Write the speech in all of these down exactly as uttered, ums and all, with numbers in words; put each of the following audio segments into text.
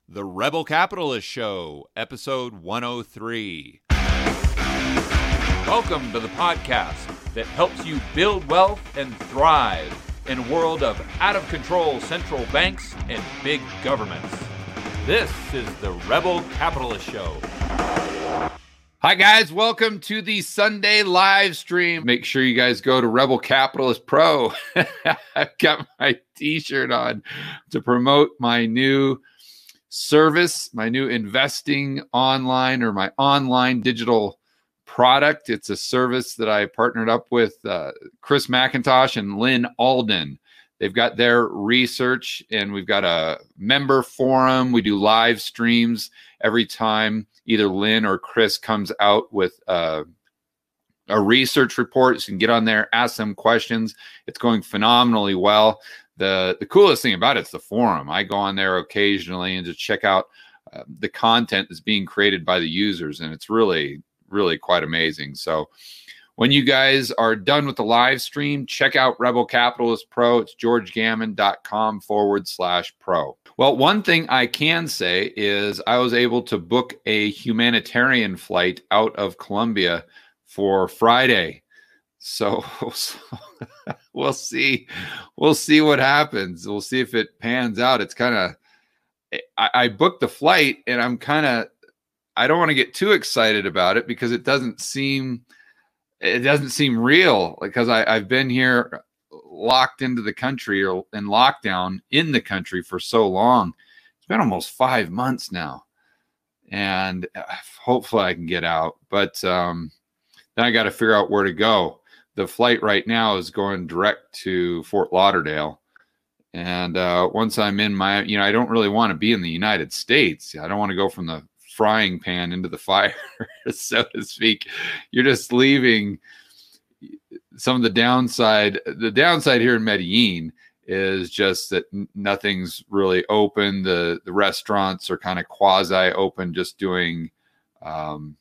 The Rebel Capitalist Show, episode one oh three. Welcome to the podcast that helps you build wealth and thrive in a world of out-of-control central banks and big governments. This is the Rebel Capitalist Show. Hi, guys. Welcome to the Sunday live stream. Make sure you guys go to Rebel Capitalist Pro. I've got my t-shirt on to promote my new service, my new investing online or my online digital product. It's a service that I partnered up with uh, Chris McIntosh and Lynn Alden. They've got their research, and we've got a member forum. We do live streams every time either Lynn or Chris comes out with uh, a research report. So you can get on there, ask them questions. It's going phenomenally well. The, the coolest thing about it is the forum. I go on there occasionally and just check out uh, the content that's being created by the users, and it's really, really quite amazing. So when you guys are done with the live stream, check out Rebel Capitalist Pro. It's georgegammon.com forward slash pro. Well, one thing I can say is I was able to book a humanitarian flight out of Colombia for Friday. So, so we'll see. We'll see what happens. We'll see if it pans out. It's kind of, I, I booked the flight and I'm kind of, I don't want to get too excited about it because it doesn't seem, it doesn't seem real because I, I've been here locked into the country or in lockdown in the country for so long. It's been almost five months now, and hopefully I can get out. But um, then I got to figure out where to go. The flight right now is going direct to Fort Lauderdale. And uh, once I'm in my, you know, I don't really want to be in the United States. I don't want to go from the frying pan into the fire, so to speak. You're just leaving some of the downside. The downside here in Medellin is just that nothing's really open. The, the restaurants are kind of quasi open, just doing, um,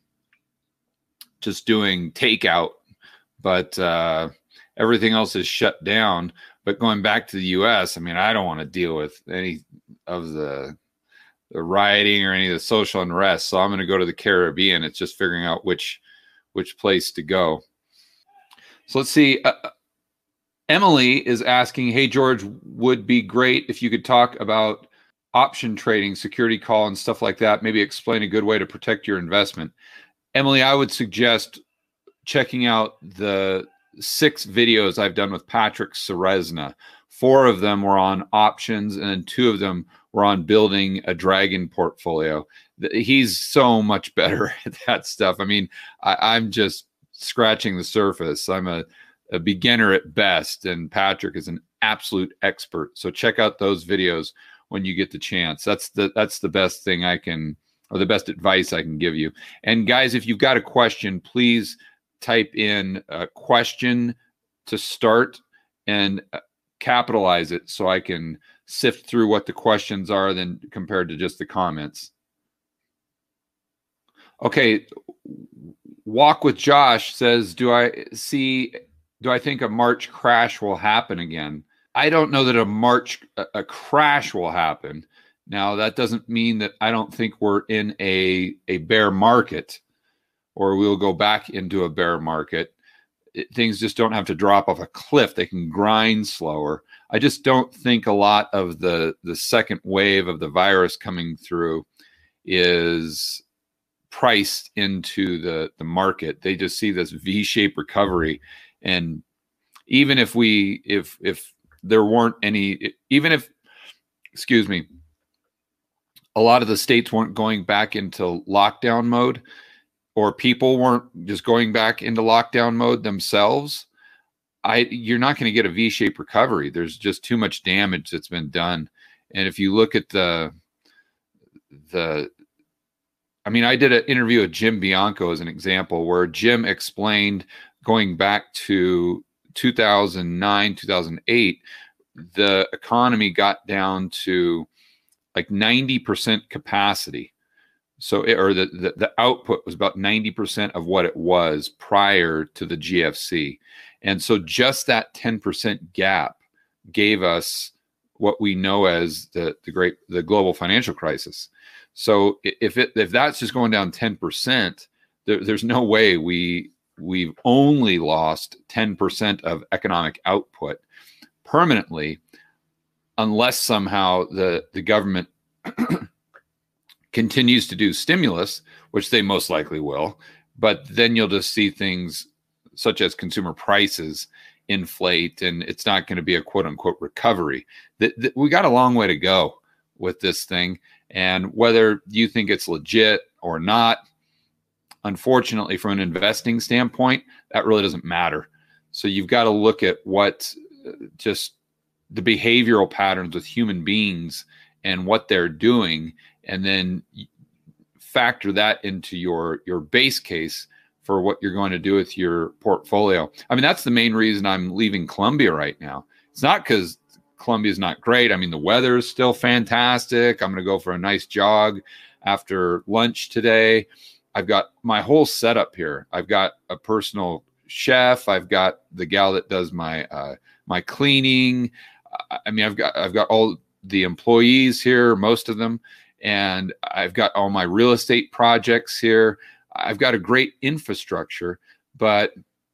just doing takeout. But uh, everything else is shut down. But going back to the U S, I mean, I don't want to deal with any of the, the rioting or any of the social unrest. So I'm going to go to the Caribbean. It's just figuring out which which place to go. So let's see. Uh, Emily is asking, hey, George, would be great if you could talk about option trading, security call, and stuff like that. Maybe explain a good way to protect your investment. Emily, I would suggest checking out the six videos I've done with Patrick Ceresna. Four of them were on options, and then two of them were on building a dragon portfolio. He's so much better at that stuff. I mean, I, I'm just scratching the surface. I'm a, a beginner at best, and Patrick is an absolute expert. So check out those videos when you get the chance. That's the that's the best thing I can, or the best advice I can give you. And guys, if you've got a question, please type in a question to start and capitalize it so I can sift through what the questions are then compared to just the comments. Okay. Walk with Josh says, do I see, do I think a March crash will happen again? I don't know that a March, a, a crash will happen. Now, that doesn't mean that I don't think we're in a, a bear market, or we'll go back into a bear market. It, things just don't have to drop off a cliff. They can grind slower. I just don't think a lot of the, the second wave of the virus coming through is priced into the, the market. They just see this V-shaped recovery. And even if we, if, if there weren't any, even if, excuse me, a lot of the states weren't going back into lockdown mode, or people weren't just going back into lockdown mode themselves, I you're not going to get a V-shaped recovery. There's just too much damage that's been done. And if you look at the, the, I mean, I did an interview with Jim Bianco as an example where Jim explained going back to two thousand nine, two thousand eight, the economy got down to like ninety percent capacity. So, it, or the, the, the output was about ninety percent of what it was prior to the G F C. And so just that ten percent gap gave us what we know as the the great the global financial crisis. So if it if that's just going down ten percent, there, there's no way we we've only lost ten percent of economic output permanently, unless somehow the the government continues to do stimulus, which they most likely will. But then you'll just see things such as consumer prices inflate, and it's not going to be a quote unquote recovery. That we got a long way to go with this thing. And whether you think it's legit or not, unfortunately, from an investing standpoint, that really doesn't matter. So you've got to look at what just the behavioral patterns with human beings and what they're doing, and then factor that into your, your base case for what you're going to do with your portfolio. I mean, that's the main reason I'm leaving Colombia right now. It's not because Colombia is not great. I mean, the weather is still fantastic. I'm going to go for a nice jog after lunch today. I've got my whole setup here. I've got a personal chef. I've got the gal that does my uh, my cleaning. I mean, I've got I've got all the employees here, most of them, and I've got all my real estate projects here. I've got a great infrastructure, but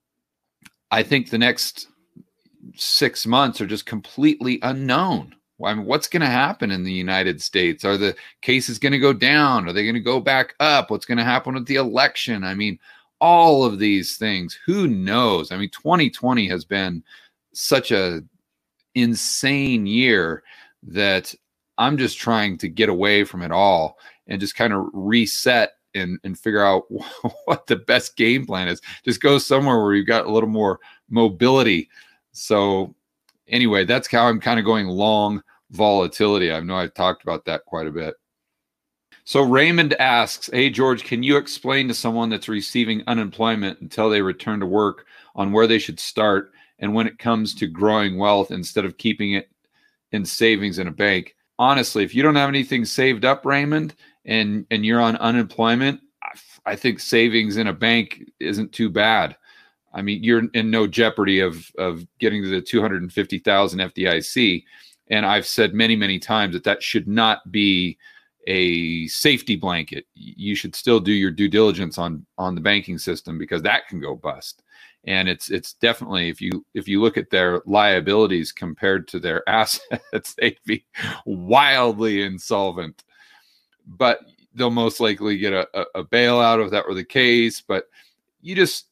I think the next six months are just completely unknown. I mean, what's going to happen in the United States? Are the cases going to go down? Are they going to go back up? What's going to happen with the election? I mean, all of these things, who knows? I mean, twenty twenty has been such a insane year that I'm just trying to get away from it all and just kind of reset and, and figure out what the best game plan is. Just go somewhere where you've got a little more mobility. So anyway, that's how I'm kind of going long volatility. I know I've talked about that quite a bit. So Raymond asks, hey, George, can you explain to someone that's receiving unemployment until they return to work on where they should start and when it comes to growing wealth instead of keeping it in savings in a bank? Honestly, if you don't have anything saved up, Raymond, and, and you're on unemployment, I, I think savings in a bank isn't too bad. I mean, you're in no jeopardy of, of getting to the two hundred fifty thousand F D I C. And I've said many, many times that that should not be a safety blanket. You should still do your due diligence on, on the banking system, because that can go bust. And it's it's definitely, if you if you look at their liabilities compared to their assets, they'd be wildly insolvent. But they'll most likely get a, a, a bailout if that were the case. But you just,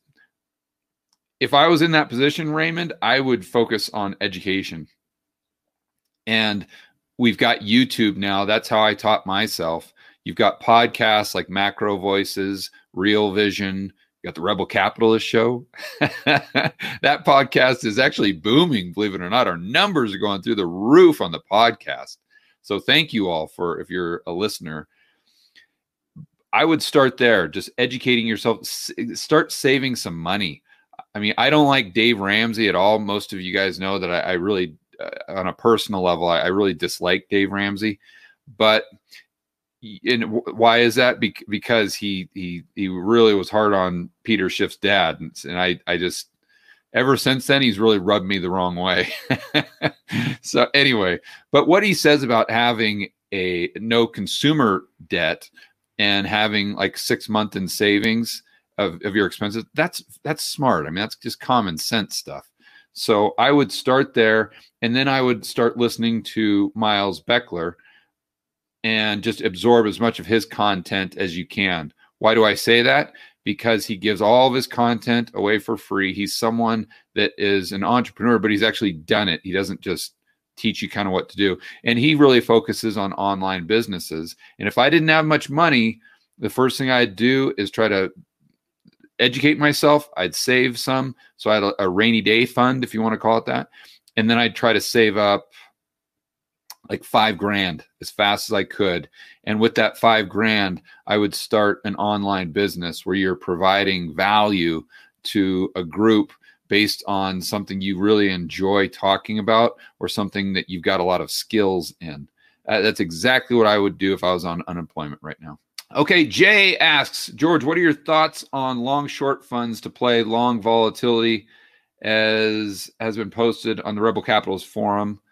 if I was in that position, Raymond, I would focus on education. And we've got YouTube now. That's how I taught myself. You've got podcasts like Macro Voices, Real Vision. You got the Rebel Capitalist Show. That podcast is actually booming, believe it or not. Our numbers are going through the roof on the podcast. So thank you all for, if you're a listener, I would start there, just educating yourself, start saving some money. I mean, I don't like Dave Ramsey at all. Most of you guys know that I, I really, uh, on a personal level, I, I really dislike Dave Ramsey. But and why is that? Be- because he he he really was hard on Peter Schiff's dad, and, and I I just ever since then he's really rubbed me the wrong way. So anyway, but what he says about having a no consumer debt and having like six month in savings of, of your expenses, that's that's smart. I mean, that's just common sense stuff. So I would start there, and then I would start listening to Miles Beckler and just absorb as much of his content as you can. Why do I say that? Because he gives all of his content away for free. He's someone that is an entrepreneur, but he's actually done it. He doesn't just teach you kind of what to do. And he really focuses on online businesses. And if I didn't have much money, the first thing I'd do is try to educate myself. I'd save some. So I had a, a rainy day fund, if you want to call it that. And then I'd try to save up like five grand as fast as I could. And with that five grand, I would start an online business where you're providing value to a group based on something you really enjoy talking about or something that you've got a lot of skills in. Uh, that's exactly what I would do if I was on unemployment right now. Okay, Jay asks, George, what are your thoughts on long short funds to play long volatility as has been posted on the Rebel Capitalist forum?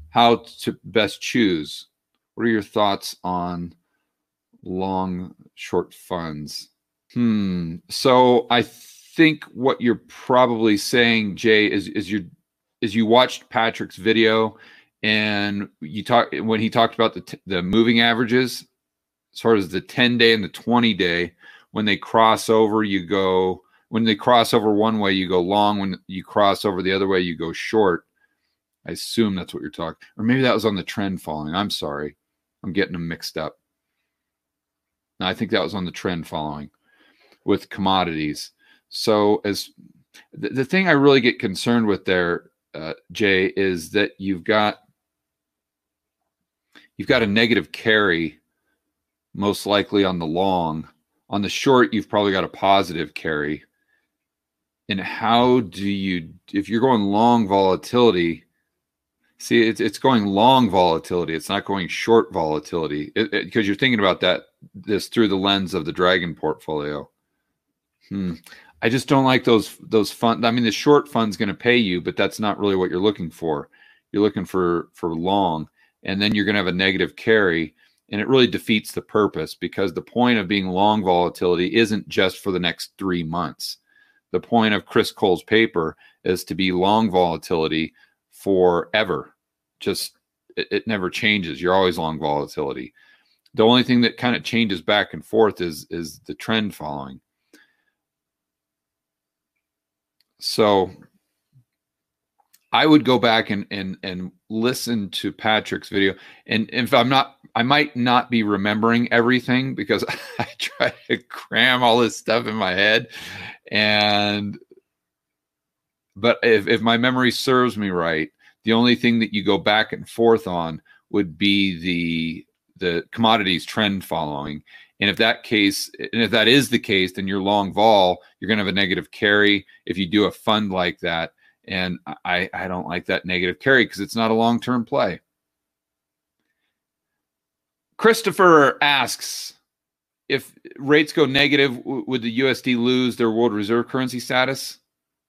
how to best choose. What are your thoughts on long, short funds? Hmm. So I think what you're probably saying, Jay, is is you is you watched Patrick's video, and you talk when he talked about the t- the moving averages, as far as the ten day and the twenty day. When they cross over, you go. When they cross over one way, you go long. When you cross over the other way, you go short. I assume that's what you're talking. Or maybe that was on the trend following. I'm sorry. I'm getting them mixed up. No, I think that was on the trend following with commodities. So as the, the thing I really get concerned with there, uh, Jay, is that you've got you've got a negative carry, most likely on the long. On the short, you've probably got a positive carry. And how do you, if you're going long volatility, see, it's it's going long volatility. It's not going short volatility, because you're thinking about that this through the lens of the Dragon portfolio. Hmm. I just don't like those those funds. I mean, the short fund's going to pay you, but that's not really what you're looking for. You're looking for for long, and then you're going to have a negative carry, and it really defeats the purpose, because the point of being long volatility isn't just for the next three months. The point of Chris Cole's paper is to be long volatility forever. Just it, it never changes. You're always long volatility. The only thing that kind of changes back and forth is is the trend following. So I would go back and and and listen to Patrick's video. And if I'm not, I might not be remembering everything, because I try to cram all this stuff in my head. And but if, if my memory serves me right, the only thing that you go back and forth on would be the the commodities trend following. And if that case, and if that is the case, then you're long vol, you're going to have a negative carry if you do a fund like that. And I, I don't like that negative carry, because it's not a long-term play. Christopher asks, if rates go negative, w- would the U S D lose their world reserve currency status?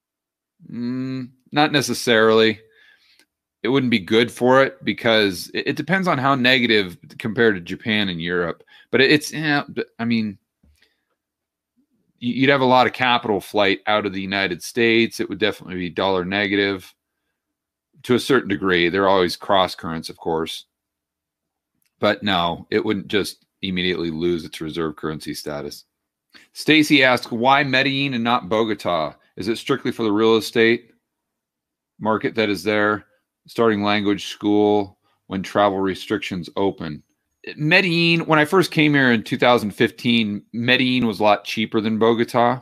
Mm, not necessarily. It wouldn't be good for it, because it, it depends on how negative compared to Japan and Europe. But it's, yeah, I mean, you'd have a lot of capital flight out of the United States. It would definitely be dollar negative to a certain degree. There are always cross currents, of course. But no, it wouldn't just immediately lose its reserve currency status. Stacy asks, why Medellin and not Bogota? Is it strictly for the real estate market that is there? Starting language school when travel restrictions open. Medellin, when I first came here in two thousand fifteen, Medellin was a lot cheaper than Bogota.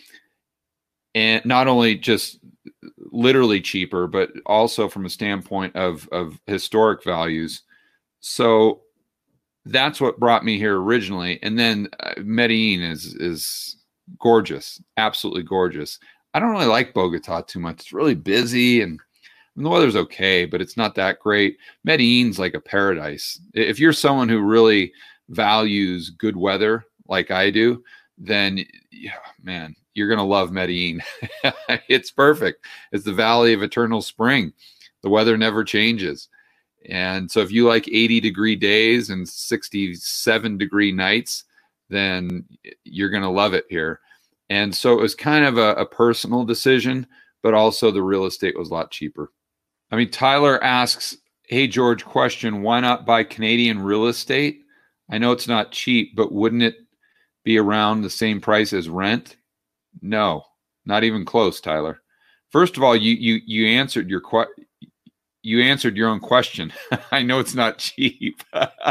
And not only just literally cheaper, but also from a standpoint of, of historic values. So that's what brought me here originally. And then uh, Medellin is is gorgeous, absolutely gorgeous. I don't really like Bogota too much. It's really busy, and and the weather's okay, but it's not that great. Medellin's like a paradise. If you're someone who really values good weather like I do, then, yeah, man, you're going to love Medellin. It's perfect. It's the Valley of Eternal Spring. The weather never changes. And so if you like eighty degree days and sixty-seven degree nights, then you're going to love it here. And so it was kind of a, a personal decision, but also the real estate was a lot cheaper. I mean, Tyler asks, hey, George, question, why not buy Canadian real estate? I know it's not cheap, but wouldn't it be around the same price as rent? No, not even close, Tyler. First of all, you you you answered your que- you answered your own question. I know it's not cheap.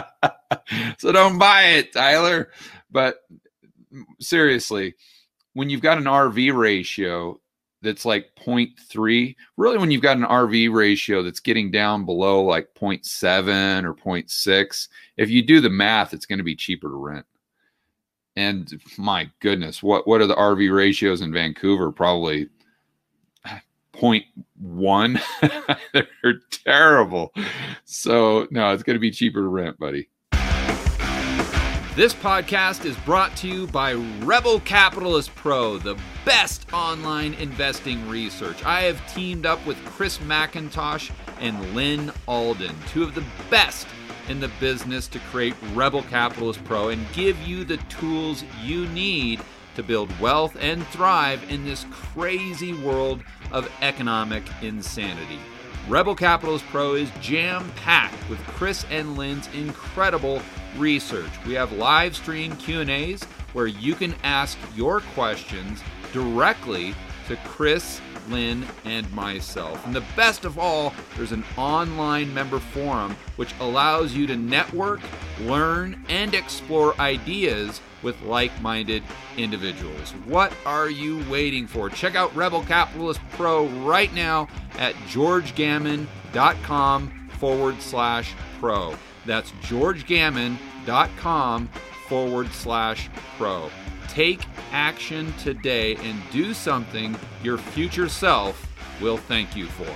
So don't buy it, Tyler. But seriously, when you've got an R V ratio that's like zero point three, really when you've got an R V ratio that's getting down below like zero point seven or zero point six, if you do the math, it's going to be cheaper to rent. And my goodness, what, what are the R V ratios in Vancouver? Probably zero point one. They're terrible. So no, it's going to be cheaper to rent, buddy. This podcast is brought to you by Rebel Capitalist Pro, the best online investing research. I have teamed up with Chris McIntosh and Lynn Alden, two of the best in the business, to create Rebel Capitalist Pro and give you the tools you need to build wealth and thrive in this crazy world of economic insanity. Rebel Capitalist Pro is jam-packed with Chris and Lynn's incredible research. We have live stream Q and A's where you can ask your questions directly to Chris, Lynn, and myself. And the best of all, there's an online member forum which allows you to network, learn, and explore ideas with like-minded individuals. What are you waiting for? Check out Rebel Capitalist Pro right now at georgegammon.com forward slash pro. That's georgegammon.com forward slash pro. Take action today and do something your future self will thank you for.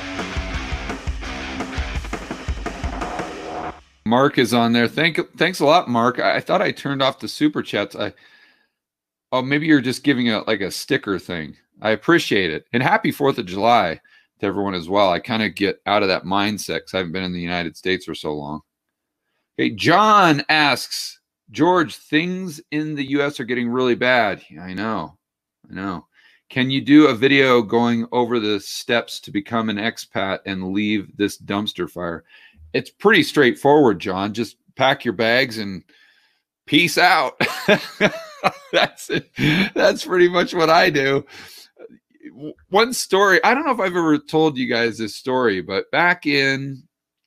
Mark is on there. Thank, thanks a lot, Mark. I, I thought I turned off the super chats. I, oh, maybe you're just giving a like a sticker thing. I appreciate it. And happy fourth of July to everyone as well. I kind of get out of that mindset because I haven't been in the United States for so long. Okay, John asks, George, things in the U S are getting really bad. Yeah, I know. I know. Can you do a video going over the steps to become an expat and leave this dumpster fire? It's pretty straightforward, John. Just pack your bags and peace out. That's it. That's pretty much what I do. One story, I don't know if I've ever told you guys this story, but back in,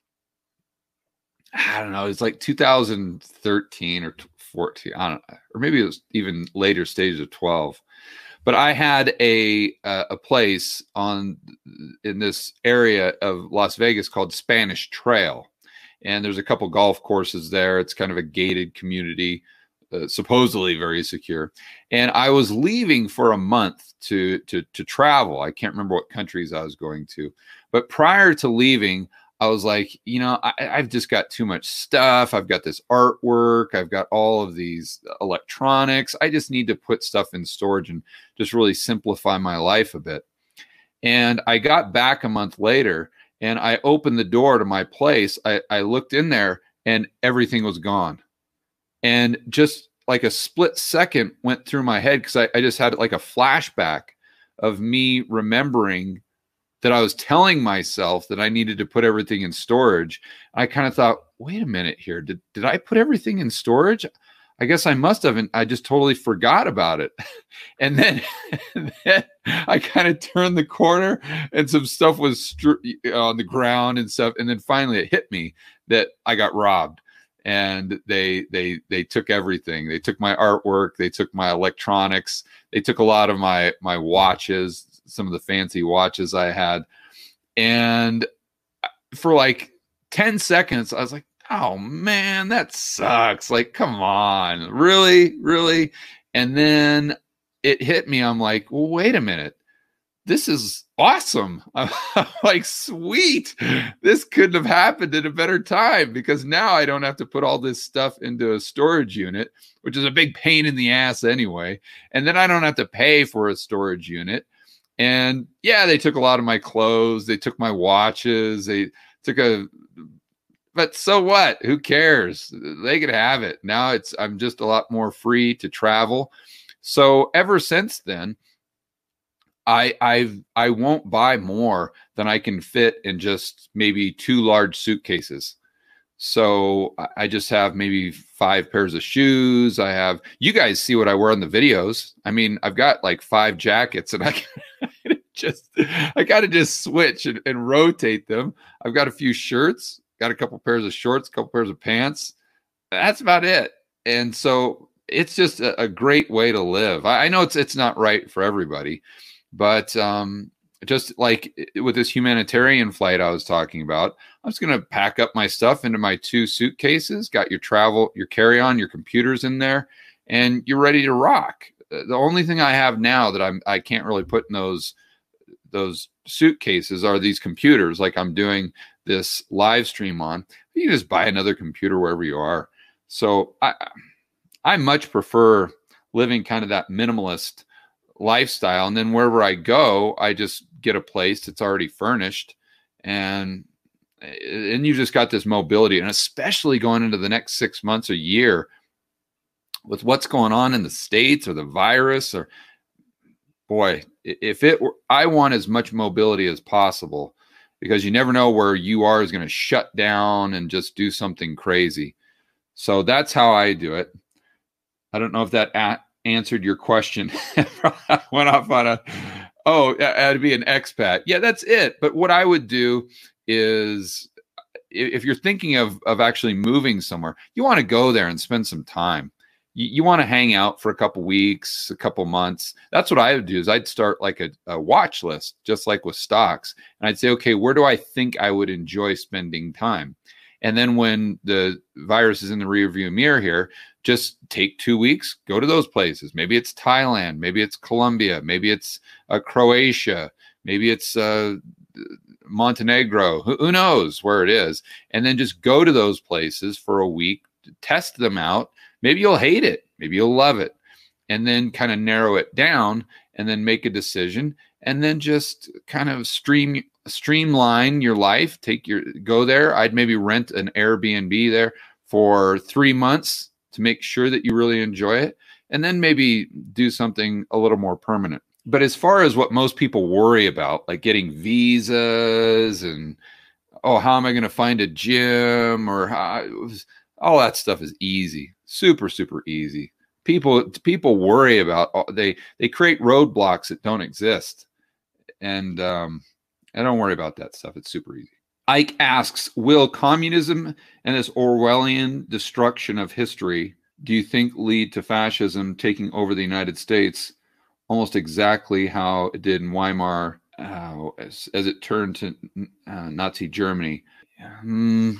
I don't know, it's like two thousand thirteen or fourteen, I don't know, or maybe it was even later stages of twelve. But I had a uh, a place on in this area of Las Vegas called Spanish Trail, and there's a couple golf courses there. It's kind of a gated community, uh, supposedly very secure. And I was leaving for a month to to to travel. I can't remember what countries I was going to, but prior to leaving, I was like, you know, I, I've just got too much stuff. I've got this artwork. I've got all of these electronics. I just need to put stuff in storage and just really simplify my life a bit. And I got back a month later and I opened the door to my place. I, I looked in there and everything was gone. And just like a split second went through my head because I, I just had like a flashback of me remembering that I was telling myself that I needed to put everything in storage. I kind of thought, wait a minute here. Did, did I put everything in storage? I guess I must have. And I just totally forgot about it. And then, and then I kind of turned the corner and some stuff was str- on the ground and stuff. And then finally it hit me that I got robbed. And they they they took everything. They took my artwork. They took my electronics. They took a lot of my my watches, some of the fancy watches I had. And for like ten seconds, I was like, oh man, that sucks. Like, come on, really, really? And then it hit me. I'm like, well, wait a minute. This is awesome. I'm like, sweet. This couldn't have happened at a better time because now I don't have to put all this stuff into a storage unit, which is a big pain in the ass anyway. And then I don't have to pay for a storage unit. And yeah, they took a lot of my clothes. They took my watches. They took a, but so what? Who cares? They could have it. Now it's, I'm just a lot more free to travel. So ever since then, I I've I won't buy more than I can fit in just maybe two large suitcases. So I just have maybe five pairs of shoes. I have, you guys see what I wear in the videos. I mean, I've got like five jackets and I just, I got to just switch and, and rotate them. I've got a few shirts, got a couple pairs of shorts, a couple pairs of pants. That's about it. And so it's just a, a great way to live. I, I know it's, it's not right for everybody. But um, just like with this humanitarian flight I was talking about, I'm just going to pack up my stuff into my two suitcases, got your travel, your carry-on, your computers in there, and you're ready to rock. The only thing I have now that I'm, I can't really put in those, those suitcases are these computers, like I'm doing this live stream on. You can just buy another computer wherever you are. So I, I much prefer living kind of that minimalist lifestyle. And then wherever I go, I just get a place that's already furnished. And and you just got this mobility. And especially going into the next six months or year with what's going on in the States or the virus, or boy, if it were, I want as much mobility as possible, because you never know where you are is going to shut down and just do something crazy. So that's how I do it. I don't know if that a- answered your question. Went off on a, oh, I'd be an expat. Yeah, that's it. But what I would do is, if you're thinking of, of actually moving somewhere, you want to go there and spend some time. You, you want to hang out for a couple weeks, a couple months. That's what I would do, is I'd start like a, a watch list, just like with stocks. And I'd say, okay, where do I think I would enjoy spending time? And then when the virus is in the rearview mirror here, just take two weeks, go to those places. Maybe it's Thailand, maybe it's Colombia, maybe it's uh, Croatia, maybe it's uh, Montenegro, who, who knows where it is. And then just go to those places for a week, test them out. Maybe you'll hate it, maybe you'll love it, and then kind of narrow it down and then make a decision, and then just kind of stream streamline your life. Take your go there. I'd maybe rent an Airbnb there for three months to make sure that you really enjoy it, and then maybe do something a little more permanent. But as far as what most people worry about, like getting visas and, oh, how am I going to find a gym, or how, all that stuff is easy, super, super easy. People people worry about, they they create roadblocks that don't exist. And um, I don't worry about that stuff. It's super easy. Ike asks, will communism and this Orwellian destruction of history, do you think, lead to fascism taking over the United States almost exactly how it did in Weimar uh, as, as it turned to uh, Nazi Germany? Um,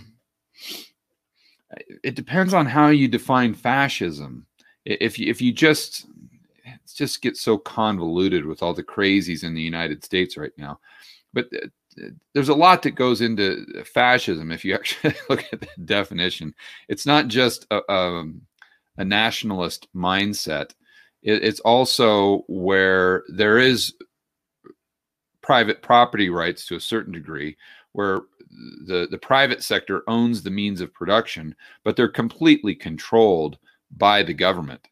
it depends on how you define fascism. If you, if you just, it just gets so convoluted with all the crazies in the United States right now. But there's a lot that goes into fascism. If you actually look at the definition, it's not just a, a, a nationalist mindset. It, it's also where there is private property rights to a certain degree, where the, the private sector owns the means of production, but they're completely controlled by the government.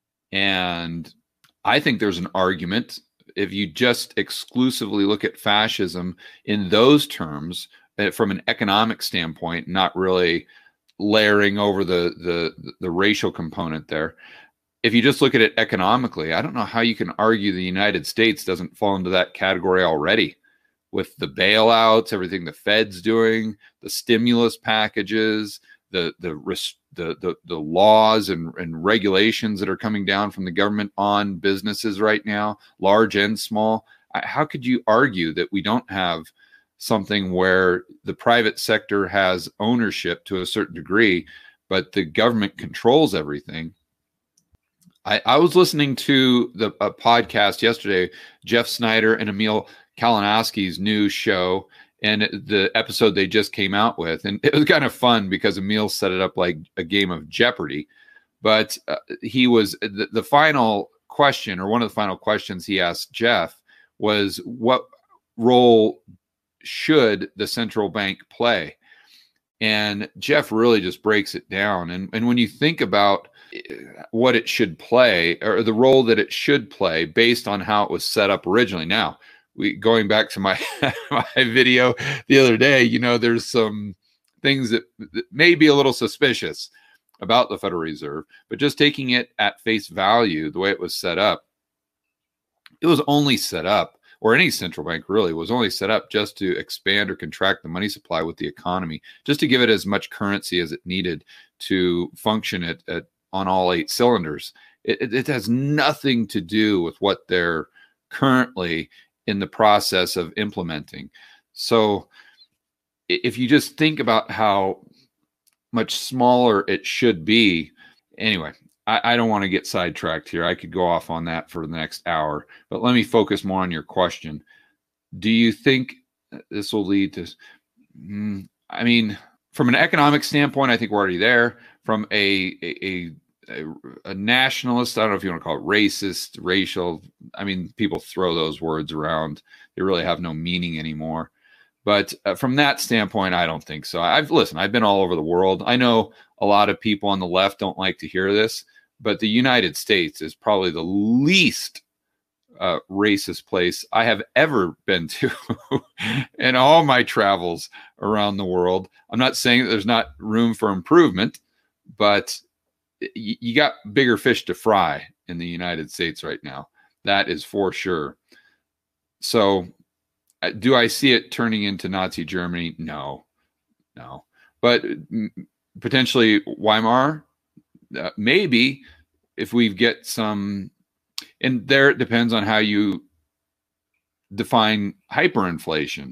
And I think there's an argument, if you just exclusively look at fascism in those terms, uh, from an economic standpoint, not really layering over the, the the racial component there. If you just look at it economically, I don't know how you can argue the United States doesn't fall into that category already, with the bailouts, everything the Fed's doing, the stimulus packages, the the the the, the laws and, and regulations that are coming down from the government on businesses right now, large and small. How could you argue that we don't have something where the private sector has ownership to a certain degree, but the government controls everything? I, I was listening to the a podcast yesterday, Jeff Snyder and Emil Kalinowski's new show, and the episode they just came out with. And it was kind of fun because Emil set it up like a game of Jeopardy. But uh, he was the, the final question, or one of the final questions he asked Jeff was, what role should the central bank play? And Jeff really just breaks it down. And, and when you think about what it should play, or the role that it should play based on how it was set up originally. Now, we going back to my my video the other day, you know, there's some things that, that may be a little suspicious about the Federal Reserve, but just taking it at face value, the way it was set up, it was only set up, or any central bank really was only set up just to expand or contract the money supply with the economy, just to give it as much currency as it needed to function at, at on all eight cylinders. It, it, it has nothing to do with what they're currently in the process of implementing. So if you just think about how much smaller it should be, anyway, I, I don't want to get sidetracked here. I could go off on that for the next hour, but let me focus more on your question. Do you think this will lead to, mm, I mean, from an economic standpoint, I think we're already there. From a, a, a a, a nationalist. I don't know if you want to call it racist, racial. I mean, people throw those words around. They really have no meaning anymore. But uh, from that standpoint, I don't think so. I've listen, I've been all over the world. I know a lot of people on the left don't like to hear this, but the United States is probably the least uh, racist place I have ever been to in all my travels around the world. I'm not saying that there's not room for improvement, but y- you got bigger fish to fry in the United States right now. That is for sure. So do I see it turning into Nazi Germany? No, no. But potentially Weimar, uh, maybe if we get some, and there it depends on how you define hyperinflation.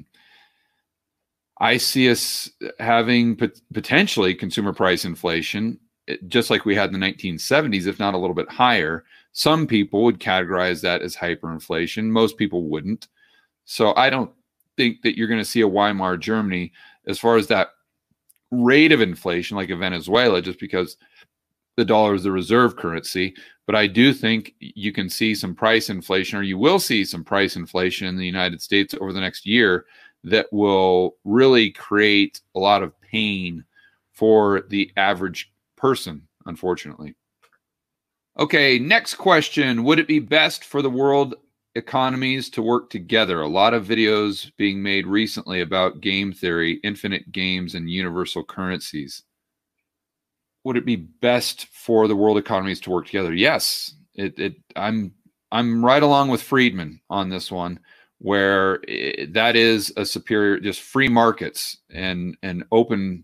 I see us having pot- potentially consumer price inflation, just like we had in the nineteen seventies, if not a little bit higher. Some people would categorize that as hyperinflation. Most people wouldn't. So I don't think that you're going to see a Weimar Germany as far as that rate of inflation like a Venezuela, just because the dollar is the reserve currency. But I do think you can see some price inflation, or you will see some price inflation in the United States over the next year that will really create a lot of pain for the average person, unfortunately. Okay, next question. Would it be best for the world economies to work together? A lot of videos being made recently about game theory, infinite games, and universal currencies. Would it be best for the world economies to work together? Yes. It, it, I'm I'm right along with Friedman on this one, where it, that is a superior, just free markets and, and open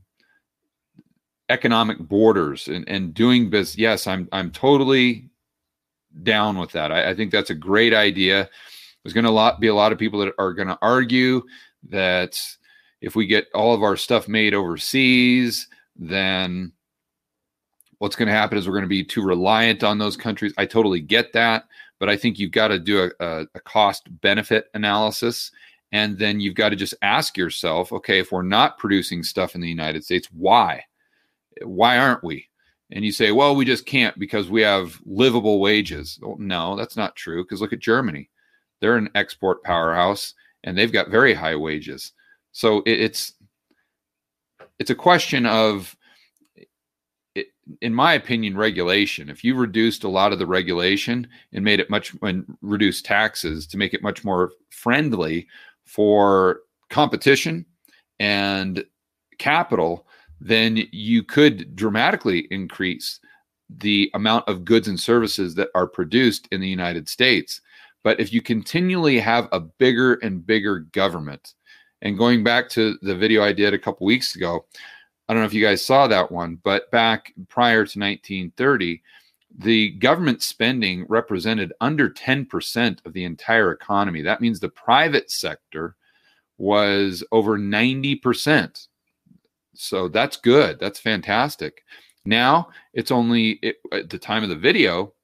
economic borders and, and doing business. Yes, I'm I'm totally down with that. I, I think that's a great idea. There's going to be a lot of people that are going to argue that if we get all of our stuff made overseas, then what's going to happen is we're going to be too reliant on those countries. I totally get that, but I think you've got to do a, a, a cost benefit analysis. And then you've got to just ask yourself, okay, if we're not producing stuff in the United States, why? Why aren't we? And you say, well, we just can't because we have livable wages. Well, no, that's not true, because look at Germany. They're an export powerhouse and they've got very high wages. So it, it's it's a question of, it, in my opinion, regulation. If you reduced a lot of the regulation and made it much, and reduced taxes to make it much more friendly for competition and capital, then you could dramatically increase the amount of goods and services that are produced in the United States. But if you continually have a bigger and bigger government, and going back to the video I did a couple weeks ago, I don't know if you guys saw that one, but back prior to nineteen thirty, the government spending represented under ten percent of the entire economy. That means the private sector was over ninety percent. So that's good. That's fantastic. Now it's only, it, at the time of the video,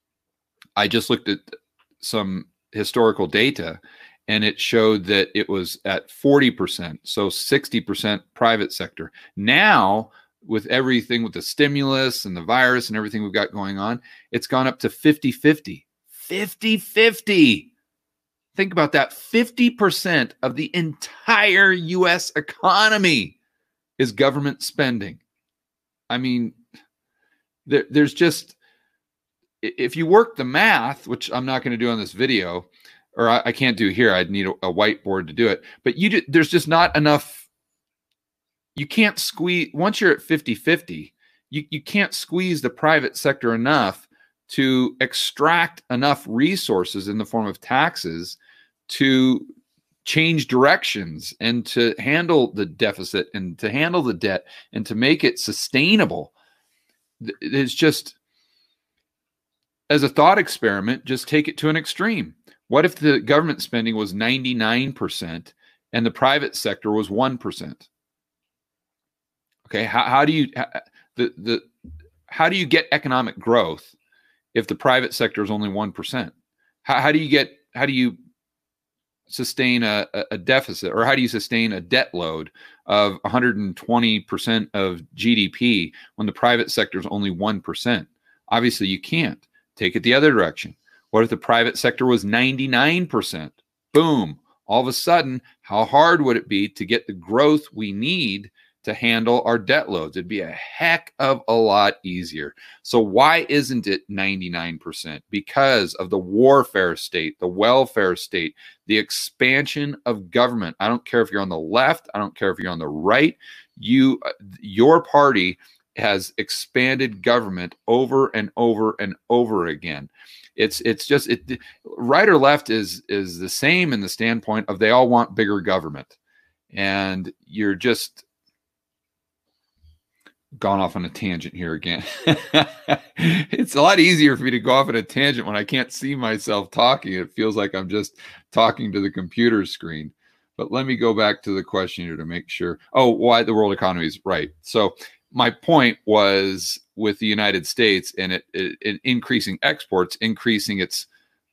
I just looked at some historical data and it showed that it was at forty percent. So sixty percent private sector. Now, with everything with the stimulus and the virus and everything we've got going on, it's gone up to fifty fifty. fifty fifty. Think about that. fifty percent of the entire U S economy is government spending. I mean, there, there's just, if you work the math, which I'm not going to do on this video, or I, I can't do here, I'd need a, a whiteboard to do it, but you do, there's just not enough. You can't squeeze, once you're at fifty fifty, you, you can't squeeze the private sector enough to extract enough resources in the form of taxes to change directions and to handle the deficit and to handle the debt and to make it sustainable. It's just, as a thought experiment, just take it to an extreme. What if the government spending was ninety-nine percent and the private sector was one percent? Okay, how, how do you the the how do you get economic growth if the private sector is only one percent? How, how do you get how do you sustain a, a deficit, or how do you sustain a debt load of one hundred twenty percent of G D P when the private sector is only one percent? Obviously, you can't. Take it the other direction. What if the private sector was ninety-nine percent? Boom. All of a sudden, how hard would it be to get the growth we need to handle our debt loads? It'd be a heck of a lot easier. So why isn't it ninety-nine percent? Because of the warfare state, the welfare state, the expansion of government. I don't care if you're on the left. I don't care if you're on the right. You, your party has expanded government over and over and over again. It's it's just it right or left is is the same in the standpoint of they all want bigger government, and you're just gone off on a tangent here again. It's a lot easier for me to go off on a tangent when I can't see myself talking. It feels like I'm just talking to the computer screen. But let me go back to the question here to make sure. Oh, why the world economy is right. So my point was with the United States and it, it, it increasing exports, increasing its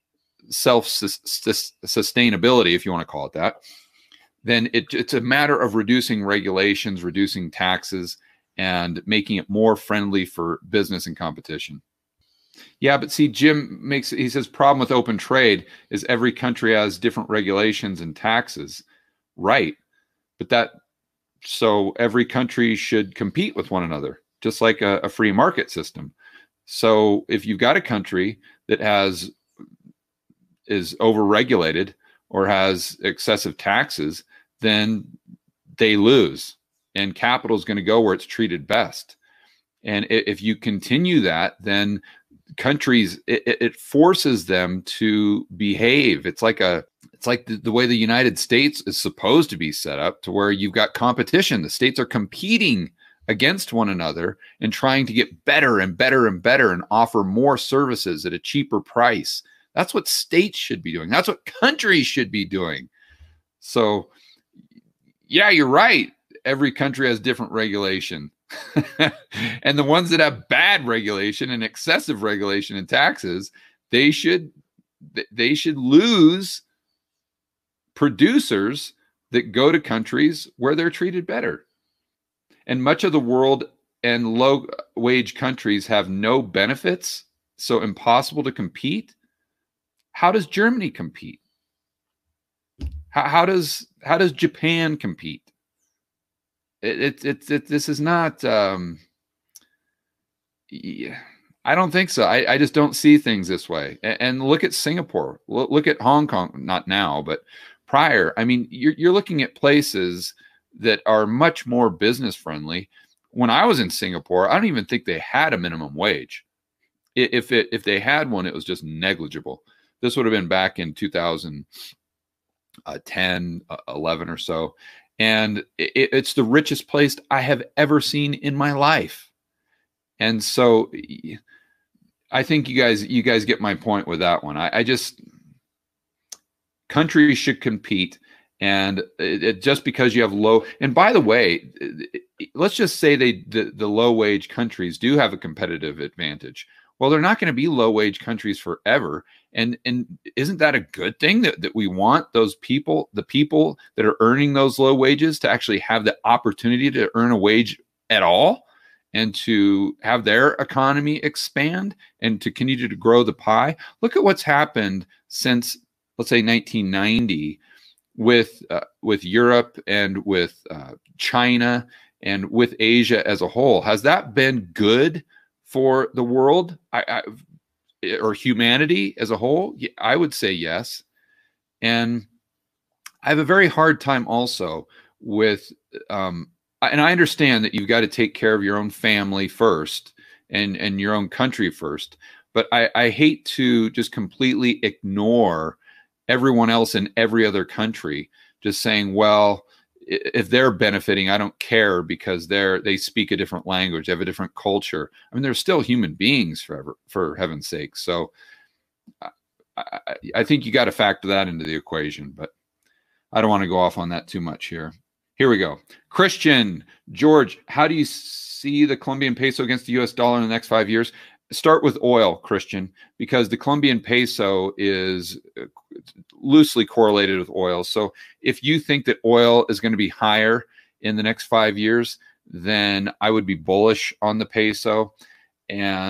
self-sustainability, if you want to call it that, then it, it's a matter of reducing regulations, reducing taxes, and making it more friendly for business and competition. Yeah, but see, Jim makes, he says, problem with open trade is every country has different regulations and taxes. Right. But that, so every country should compete with one another, just like a, a free market system. So if you've got a country that has, is overregulated or has excessive taxes, then they lose. And capital is going to go where it's treated best. And if you continue that, then countries, it, it forces them to behave. It's like a, it's like the, the way the United States is supposed to be set up, to where you've got competition. The states are competing against one another and trying to get better and better and better and offer more services at a cheaper price. That's what states should be doing. That's what countries should be doing. So, yeah, you're right. Every country has different regulation. And the ones that have bad regulation and excessive regulation and taxes, they should they should lose producers that go to countries where they're treated better. And much of the world and low wage countries have no benefits, so impossible to compete. How does Germany compete? How, how does how does Japan compete? It, it, it, it, this is not, um, yeah, I don't think so. I, I just don't see things this way. And, and look at Singapore, look, look at Hong Kong, not now, but prior. I mean, you're, you're looking at places that are much more business friendly. When I was in Singapore, I don't even think they had a minimum wage. If it, if they had one, it was just negligible. This would have been back in two thousand ten, eleven or so. And it, it's the richest place I have ever seen in my life. And so I think you guys, you guys get my point with that one. I, I just, countries should compete. And it, it, just because you have low, and by the way, it, let's just say they, the, the low wage countries do have a competitive advantage. Well, they're not going to be low wage countries forever. And, and isn't that a good thing that, that we want those people, the people that are earning those low wages, to actually have the opportunity to earn a wage at all and to have their economy expand and to continue to grow the pie? Look at what's happened since, let's say, nineteen ninety with, uh, with Europe and with uh, China and with Asia as a whole. Has that been good for the world? I, I or humanity as a whole? I would say yes. And I have a very hard time also with, um, and I understand that you've got to take care of your own family first and, and your own country first. But I, I hate to just completely ignore everyone else in every other country, just saying, well, if they're benefiting, I don't care because they're, they speak a different language, they have a different culture. I mean, they're still human beings forever, for heaven's sake. So I, I, I think you got to factor that into the equation, but I don't want to go off on that too much here. Here we go. Christian, George, how do you see the Colombian peso against the U S dollar in the next five years? Start with oil, Christian, because the Colombian peso is loosely correlated with oil. So if you think that oil is going to be higher in the next five years, then I would be bullish on the peso. And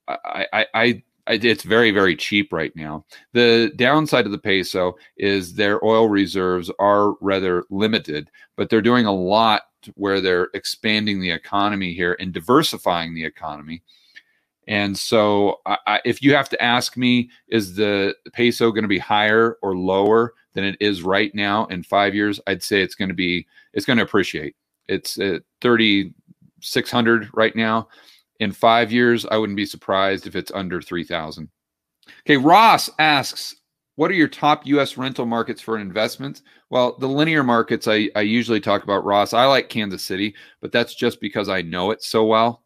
I, I, I, it's very, very cheap right now. The downside of the peso is their oil reserves are rather limited, but they're doing a lot where they're expanding the economy here and diversifying the economy. And so I, I, if you have to ask me, is the peso going to be higher or lower than it is right now in five years? I'd say it's going to be, it's going to appreciate. It's at thirty-six hundred right now. In five years, I wouldn't be surprised if it's under three thousand. Okay, Ross asks, what are your top U S rental markets for investments? Well, the linear markets I, I usually talk about, Ross. I like Kansas City, but that's just because I know it so well.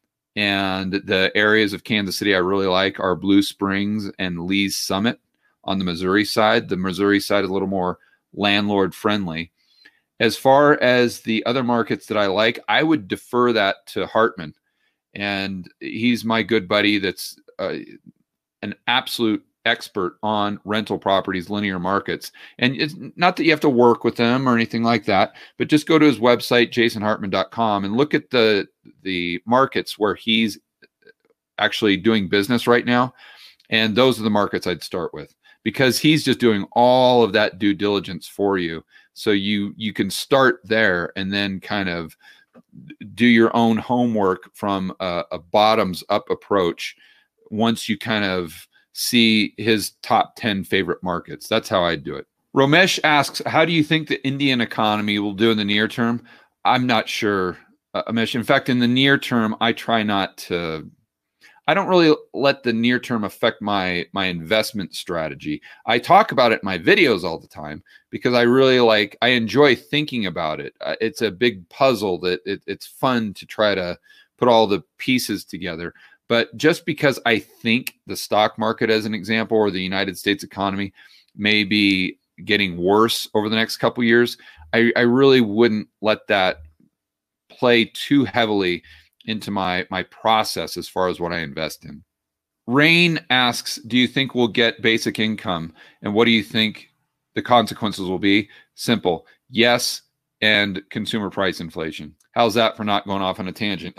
And the areas of Kansas City I really like are Blue Springs and Lee's Summit on the Missouri side. The Missouri side is a little more landlord friendly. As far as the other markets that I like, I would defer that to Hartman. And he's my good buddy that's uh, an absolute expert on rental properties, linear markets. And it's not that you have to work with them or anything like that, but just go to his website, jason hartman dot com, and look at the the markets where he's actually doing business right now. And those are the markets I'd start with, because he's just doing all of that due diligence for you. So you you can start there and then kind of do your own homework from a, a bottoms up approach once you kind of see his top ten favorite markets. That's how I'd do it. Romesh asks, how do you think the Indian economy will do in the near term? I'm not sure, uh, Amish. In fact, in the near term, I try not to, I don't really let the near term affect my, my investment strategy. I talk about it in my videos all the time because I really like, I enjoy thinking about it. Uh, it's a big puzzle that it, it's fun to try to put all the pieces together. But just because I think the stock market, as an example, or the United States economy may be getting worse over the next couple of years, I, I really wouldn't let that play too heavily into my, my process as far as what I invest in. Rain asks, do you think we'll get basic income? And what do you think the consequences will be? Simple. Yes, and consumer price inflation. How's that for not going off on a tangent?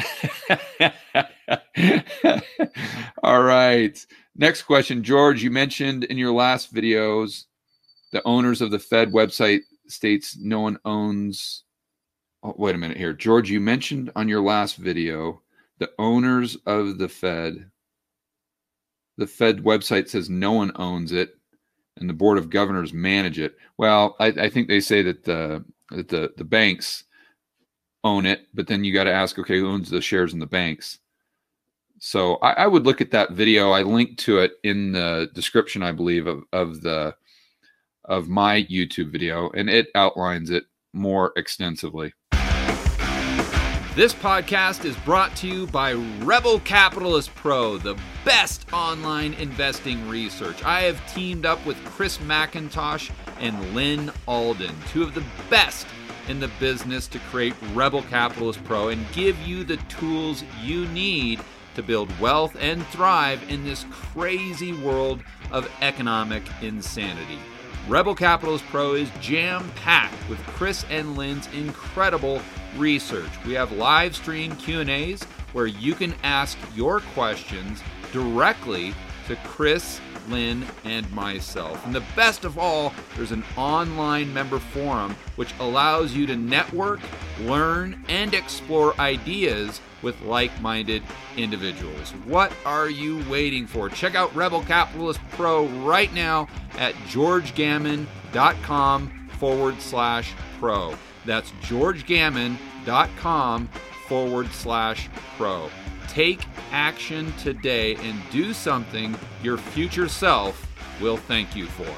All right. Next question. George, you mentioned in your last videos, the owners of the Fed website states no one owns. Oh, wait a minute here. George, you mentioned on your last video, the owners of the Fed. The Fed website says no one owns it and the Board of Governors manage it. Well, I, I think they say that the, that the, the banks own it, but then you got to ask, okay, who owns the shares in the banks? So I, I would look at that video. I linked to it in the description, I believe, of, of the of my YouTube video, and it outlines it more extensively. This podcast is brought to you by Rebel Capitalist Pro, the best online investing research. I have teamed up with Chris McIntosh and Lynn Alden, two of the best in the business, to create Rebel Capitalist Pro and give you the tools you need to build wealth and thrive in this crazy world of economic insanity. Rebel Capitalist Pro is jam-packed with Chris and Lynn's incredible research. We have live stream Q and A's where you can ask your questions directly to Chris, Lynn, and myself. And the best of all, there's an online member forum which allows you to network, learn, and explore ideas with like-minded individuals. What are you waiting for? Check out Rebel Capitalist Pro right now at georgegammon.com forward slash pro. That's georgegammon.com forward slash pro. Take action today and do something your future self will thank you for.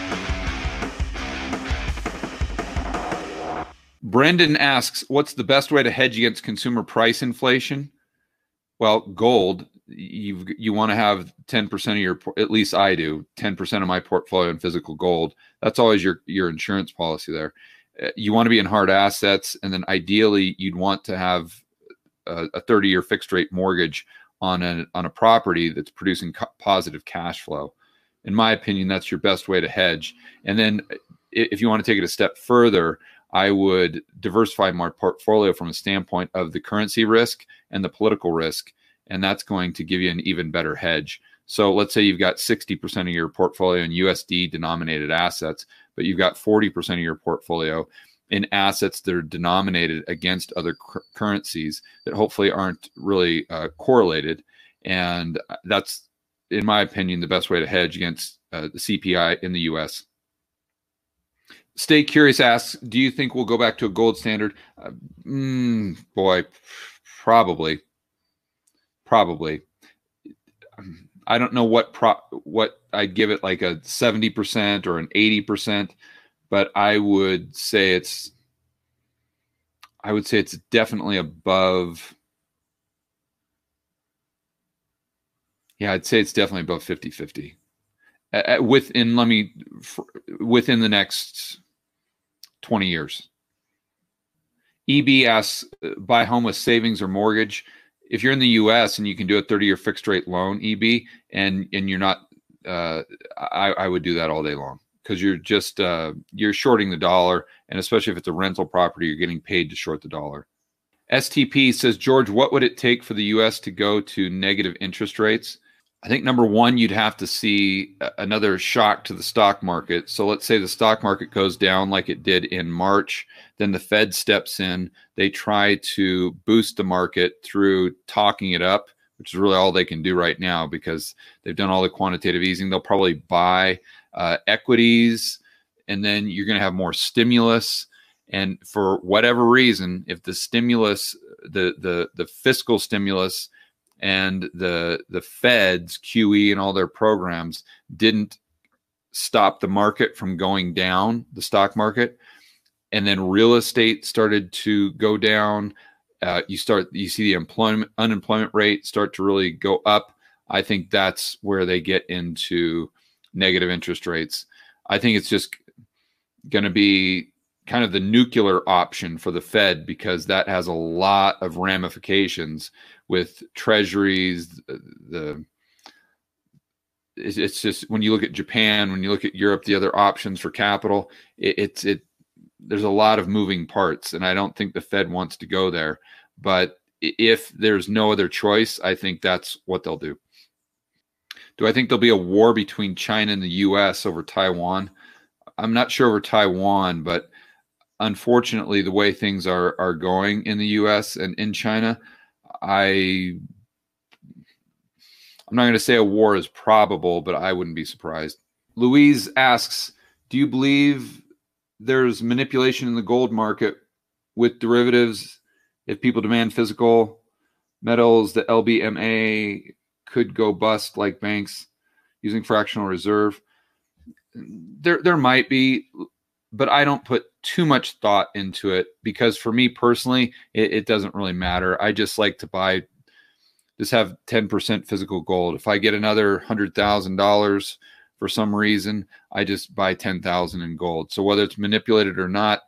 Brendan asks, what's the best way to hedge against consumer price inflation? Well, gold. You you want to have ten percent of your, at least I do, ten percent of my portfolio in physical gold. That's always your, your insurance policy there. You want to be in hard assets, and then ideally you'd want to have a thirty-year fixed rate mortgage on a on a property that's producing co- positive cash flow. In my opinion, that's your best way to hedge. And then if you want to take it a step further, I would diversify my portfolio from a standpoint of the currency risk and the political risk. and that's going to give you an even better hedge. So let's say you've got sixty percent of your portfolio in U S D denominated assets, but you've got forty percent of your portfolio in assets that are denominated against other cur- currencies that hopefully aren't really uh, correlated. And that's, in my opinion, the best way to hedge against uh, the C P I in the U S. Stay Curious asks, do you think we'll go back to a gold standard? Uh, mm, boy, probably. Probably. I don't know what pro what I'd give it, like a seventy percent or an eighty percent, but I would say it's I would say it's definitely above. Yeah, I'd say it's definitely above fifty-fifty. Uh, within let me within the next twenty years. E B asks, buy home with savings or mortgage. If you're in the U S and you can do a thirty-year fixed rate loan, E B, and and you're not, uh, I, I would do that all day long, because you're just uh, you're shorting the dollar, and especially if it's a rental property, you're getting paid to short the dollar. S T P says, George, what would it take for the U S to go to negative interest rates? I think number one, you'd have to see another shock to the stock market. So let's say the stock market goes down like it did in March. Then the Fed steps in. They try to boost the market through talking it up, which is really all they can do right now because they've done all the quantitative easing. They'll probably buy uh, equities, and then you're going to have more stimulus. And for whatever reason, if the stimulus, the the the fiscal stimulus and the the Fed's Q E and all their programs didn't stop the market from going down, the stock market, and then real estate started to go down, uh, you start you see the employment unemployment rate start to really go up. I think that's where they get into negative interest rates. I think it's just going to be kind of the nuclear option for the Fed, because that has a lot of ramifications with treasuries. The it's just, when you look at Japan, when you look at Europe, the other options for capital, it, it's it there's a lot of moving parts, and I don't think the Fed wants to go there. But if there's no other choice, I think that's what they'll do. Do I think there'll be a war between China and the U S over Taiwan? I'm not sure over Taiwan, but unfortunately, the way things are are going in the U S and in China, I I'm not going to say a war is probable, but I wouldn't be surprised. Louise asks, do you believe there's manipulation in the gold market with derivatives? If people demand physical metals, the L B M A could go bust like banks using fractional reserve. There, there might be, but I don't put too much thought into it, because for me personally, it, it doesn't really matter. I just like to buy, just have ten percent physical gold. If I get another one hundred thousand dollars for some reason, I just buy ten thousand in gold. So whether it's manipulated or not,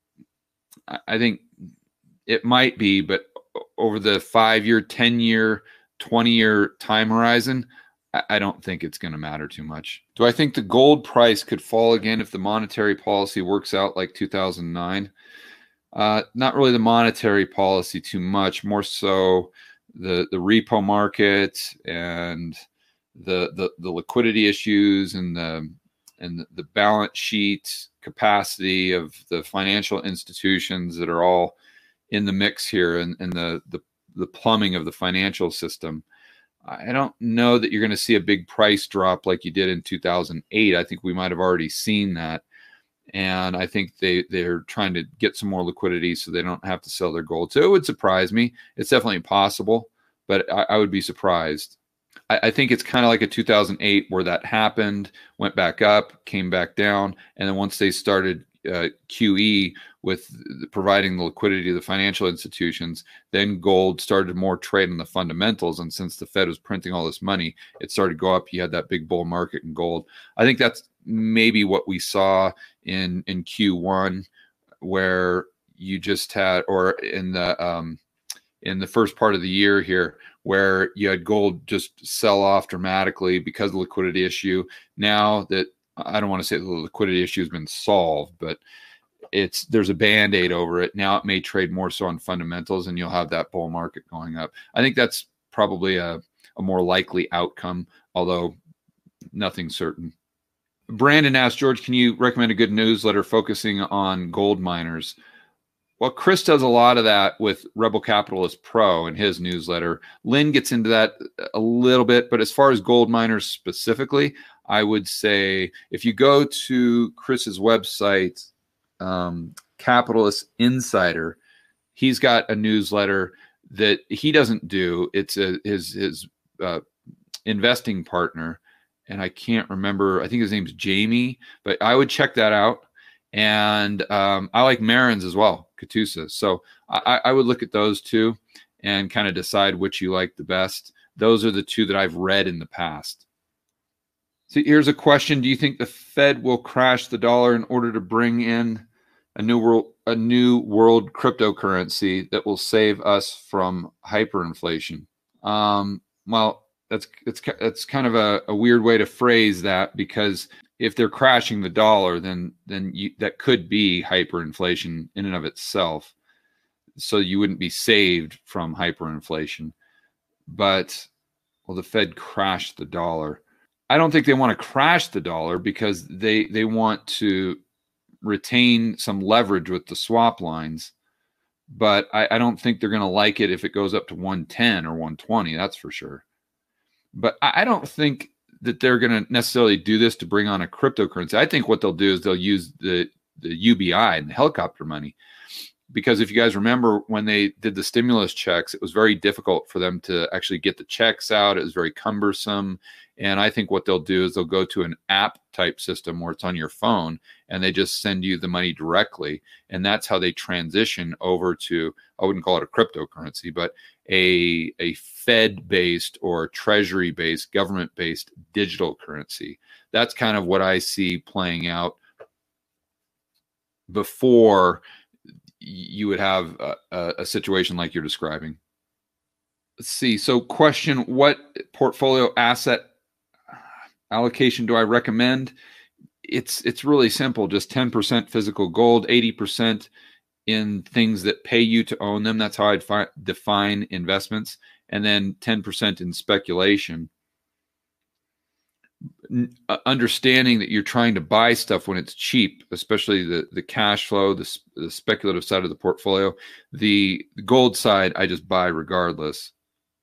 I think it might be, but over the five-year, ten-year, twenty-year time horizon, I don't think it's going to matter too much. Do I think the gold price could fall again if the monetary policy works out like two thousand nine? Uh, not really the monetary policy too much, more so the, the repo market and the, the, the liquidity issues and the, and the, the balance sheet capacity of the financial institutions that are all in the mix here, and, and the, the, the plumbing of the financial system. I don't know that you're going to see a big price drop like you did in two thousand eight. I think we might have already seen that. And I think they, they're trying to get some more liquidity so they don't have to sell their gold. So it would surprise me. It's definitely possible, but I, I would be surprised. I, I think it's kind of like a two thousand eight where that happened, went back up, came back down. And then once they started uh, Q E with the, providing the liquidity to the financial institutions, then gold started more trade on the fundamentals. And since the Fed was printing all this money, it started to go up. You had that big bull market in gold. I think that's maybe what we saw in, in Q one, where you just had, or in the, um, in the first part of the year here, where you had gold just sell off dramatically because of the liquidity issue. Now that, I don't want to say the liquidity issue has been solved, but it's there's a band-aid over it. Now it may trade more so on fundamentals, and you'll have that bull market going up. I think that's probably a, a more likely outcome, although nothing certain. Brandon asked, George, can you recommend a good newsletter focusing on gold miners? Well, Chris does a lot of that with Rebel Capitalist Pro in his newsletter. Lynn gets into that a little bit, but as far as gold miners specifically, I would say if you go to Chris's website, um, Capitalist Insider, he's got a newsletter that he doesn't do. It's a, his his uh, investing partner, and I can't remember. I think his name's Jamie, but I would check that out. And um, I like Marin's as well, Katusa. So I, I would look at those two and kind of decide which you like the best. Those are the two that I've read in the past. So here's a question. Do you think the Fed will crash the dollar in order to bring in a new world, a new world cryptocurrency that will save us from hyperinflation? Um, well, that's it's it's kind of a, a weird way to phrase that, because if they're crashing the dollar, then then you, that could be hyperinflation in and of itself. So you wouldn't be saved from hyperinflation. But, well, the Fed crashed the dollar. I don't think they want to crash the dollar because they they want to retain some leverage with the swap lines. But I, I don't think they're going to like it if it goes up to one ten or one twenty. That's for sure. But I, I don't think that they're going to necessarily do this to bring on a cryptocurrency. I think what they'll do is they'll use the, the U B I and the helicopter money. Because if you guys remember when they did the stimulus checks, it was very difficult for them to actually get the checks out. It was very cumbersome. And I think what they'll do is they'll go to an app type system where it's on your phone and they just send you the money directly. And that's how they transition over to, I wouldn't call it a cryptocurrency, but a, a Fed-based or treasury-based, government-based digital currency. That's kind of what I see playing out before you would have a, a situation like you're describing. Let's see. So question, what portfolio asset allocation do I recommend? It's it's really simple. Just ten percent physical gold, eighty percent in things that pay you to own them. That's how I'd fi- define investments. And then ten percent in speculation. Understanding that you're trying to buy stuff when it's cheap, especially the, the cash flow, the, the speculative side of the portfolio. The, the gold side, I just buy regardless.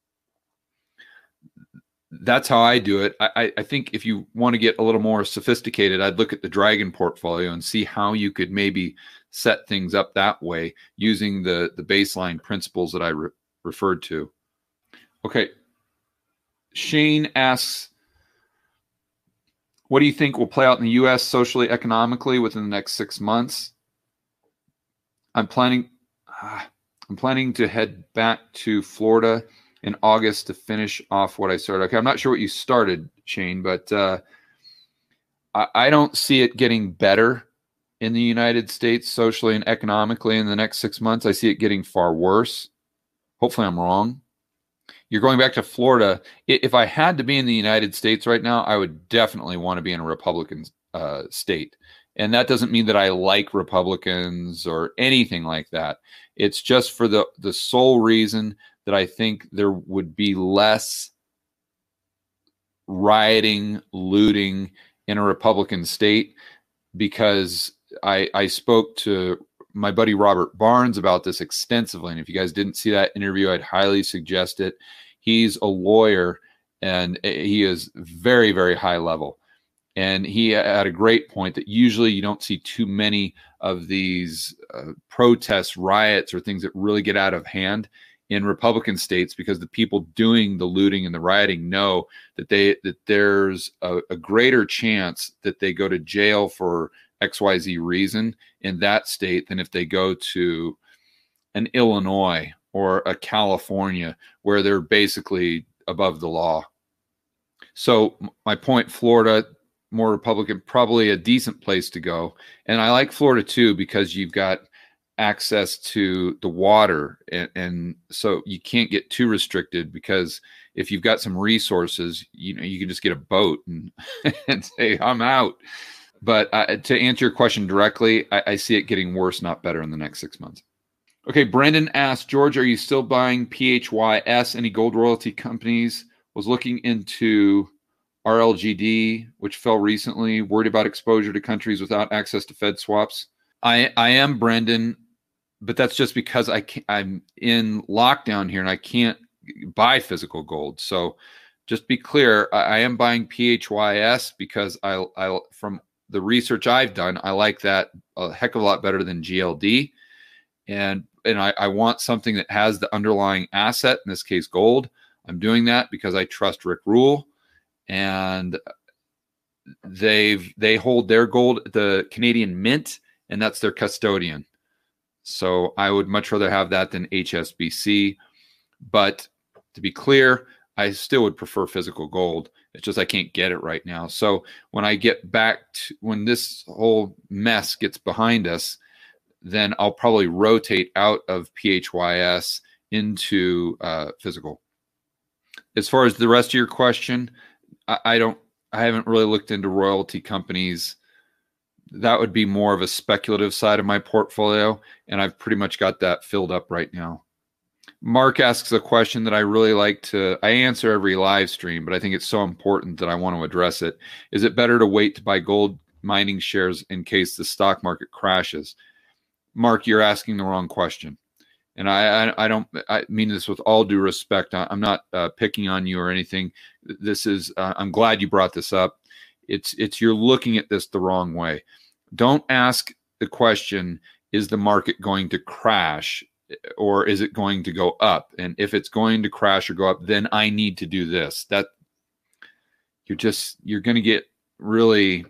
That's how I do it. I, I think if you want to get a little more sophisticated, I'd look at the Dragon portfolio and see how you could maybe set things up that way using the, the baseline principles that I re- referred to. Okay. Shane asks, what do you think will play out in the U S socially, economically within the next six months? I'm planning, uh, I'm planning to head back to Florida in August to finish off what I started. Okay, I'm not sure what you started, Shane, but uh, I, I don't see it getting better in the United States socially and economically in the next six months. I see it getting far worse. Hopefully I'm wrong. You're going back to Florida. If I had to be in the United States right now, I would definitely want to be in a Republican uh, state. And that doesn't mean that I like Republicans or anything like that. It's just for the, the sole reason that I think there would be less rioting, looting in a Republican state, because I, I spoke to my buddy Robert Barnes about this extensively. And if you guys didn't see that interview, I'd highly suggest it. He's a lawyer and he is very, very high level. And he had a great point that usually you don't see too many of these uh, protests, riots, or things that really get out of hand in Republican states, because the people doing the looting and the rioting know that they that there's a, a greater chance that they go to jail for X Y Z reason in that state than if they go to an Illinois or a California where they're basically above the law. So my point, Florida, more Republican, probably a decent place to go. And I like Florida too, because you've got access to the water. And, and so you can't get too restricted, because if you've got some resources, you know, you can just get a boat and, and say, I'm out. But uh, to answer your question directly, I, I see it getting worse, not better in the next six months. Okay, Brendan asked, George, are you still buying P H Y S, any gold royalty companies? Was looking into R L G D, which fell recently, worried about exposure to countries without access to Fed swaps. I, I am, Brendan, but that's just because I can't, I'm in lockdown here and I can't buy physical gold. So just be clear, I, I am buying P H Y S because I, I, from the research I've done, I like that a heck of a lot better than G L D. And, and I, I want something that has the underlying asset, in this case, gold. I'm doing that because I trust Rick Rule, and they've, they hold their gold at the Canadian Mint, and that's their custodian. So I would much rather have that than H S B C. But to be clear, I still would prefer physical gold. It's just I can't get it right now. So when I get back to, when this whole mess gets behind us, then I'll probably rotate out of P H Y S into uh, physical. As far as the rest of your question, I, I don't, I haven't really looked into royalty companies. That would be more of a speculative side of my portfolio, and I've pretty much got that filled up right now. Mark asks a question that I really like to, I answer every live stream, but I think it's so important that I want to address it. Is it better to wait to buy gold mining shares in case the stock market crashes? Mark, you're asking the wrong question. And I, I, I don't, I mean this with all due respect. I, I'm not uh, picking on you or anything. This is, uh, I'm glad you brought this up. It's, it's, you're looking at this the wrong way. Don't ask the question, is the market going to crash or is it going to go up? And if it's going to crash or go up, then I need to do this. That you're just, you're going to get really,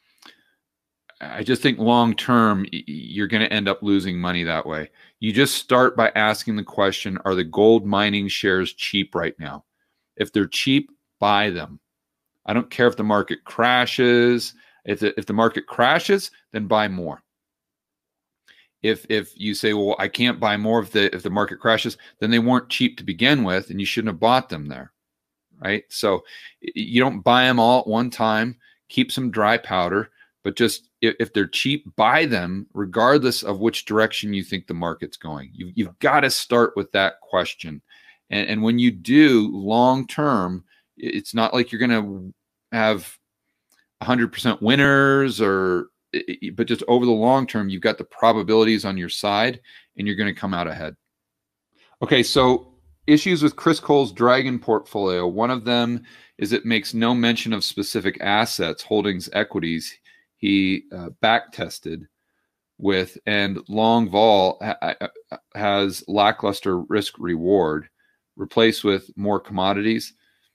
I just think long-term, you're going to end up losing money that way. You just start by asking the question, are the gold mining shares cheap right now? If they're cheap, buy them. I don't care if the market crashes. If the, if the market crashes, then buy more. If if you say, well, I can't buy more if the if the market crashes, then they weren't cheap to begin with, and you shouldn't have bought them there, right? So you don't buy them all at one time. Keep some dry powder, but just if, if they're cheap, buy them regardless of which direction you think the market's going. You, you've got to start with that question, and and when you do long term, it's not like you're going to have one hundred percent winners or. But just over the long term, you've got the probabilities on your side and you're going to come out ahead. Okay, so issues with Chris Cole's Dragon portfolio. One of them is it makes no mention of specific assets, holdings, equities he uh, back tested with, and long vol ha- has lackluster risk reward, replaced with more commodities.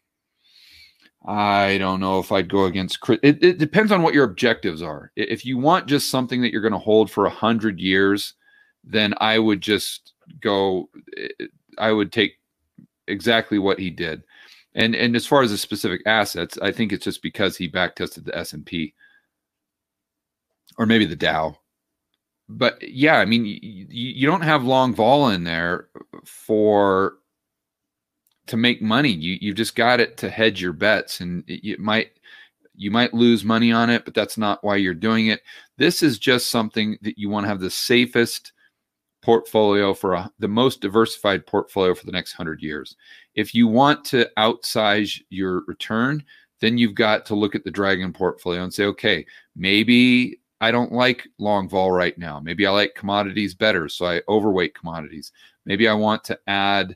I don't know if I'd go against. It, it depends on what your objectives are. If you want just something that you're going to hold for a hundred years, then I would just go. I would take exactly what he did, and and as far as the specific assets, I think it's just because he backtested the S and P or maybe the Dow. But yeah, I mean, you, you don't have long vol in there for. To make money. You you just got it to hedge your bets, and it, it might you might lose money on it, but that's not why you're doing it. This is just something that you want to have the safest portfolio for a, the most diversified portfolio for the next hundred years. If you want to outsize your return, then you've got to look at the Dragon portfolio and say, okay, maybe I don't like long vol right now. Maybe I like commodities better, so I overweight commodities. Maybe I want to add